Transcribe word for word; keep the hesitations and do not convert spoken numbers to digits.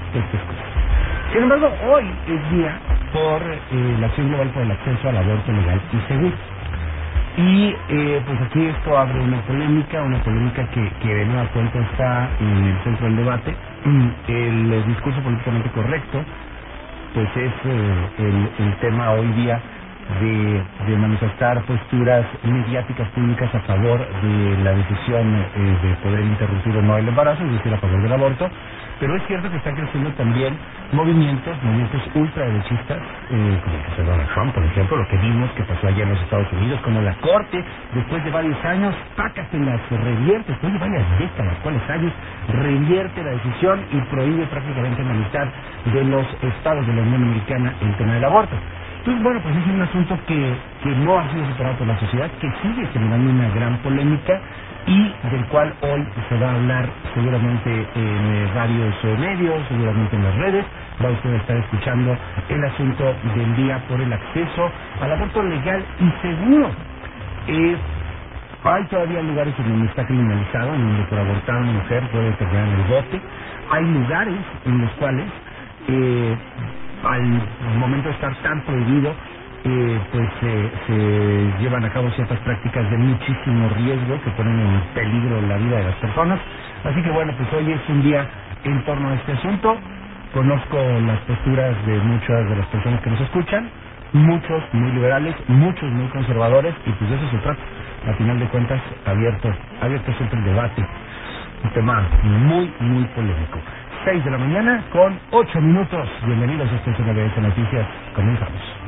estas cosas. Sin embargo, hoy es día por eh, la Acción Global por el Acceso al Aborto Legal y Seguro. Y eh, pues aquí esto abre una polémica, una polémica que, que de nueva cuenta está en el centro del debate. El, el discurso políticamente correcto pues es eh, el, el tema hoy día de, de manifestar posturas mediáticas públicas a favor de la decisión eh, de poder interrumpir o no el embarazo, es decir, a favor del aborto. Pero es cierto que están creciendo también movimientos, movimientos ultraderechistas, eh, como el que se Donald Trump, por ejemplo, lo que vimos que pasó allá en los Estados Unidos, como la Corte, después de varios años, pácatelas, revierte, después de varias décadas, ¿cuáles años? Revierte la decisión y prohíbe prácticamente la mitad de los estados de la Unión Americana el tema del aborto. Entonces, bueno, pues es un asunto que, que no ha sido superado por la sociedad, que sigue generando una gran polémica y del cual hoy se va a hablar seguramente en eh, varios eh, medios, seguramente en las redes. Va usted a estar escuchando el asunto del día por el acceso al aborto legal y seguro. Eh, hay todavía lugares en donde está criminalizado, en donde por abortar a una mujer puede terminar en el bote. Hay lugares en los cuales eh, al momento de estar tan prohibido, eh, pues eh, se llevan a cabo ciertas prácticas de muchísimo riesgo que ponen en peligro la vida de las personas. Así que bueno, pues hoy es un día en torno a este asunto. Conozco las posturas de muchas de las personas que nos escuchan, muchos muy liberales, muchos muy conservadores, y pues de eso se trata. A final de cuentas, abierto, abierto siempre el debate. Un tema muy, muy polémico. seis de la mañana con ocho minutos. Bienvenidos a este N B S Noticias. Comenzamos.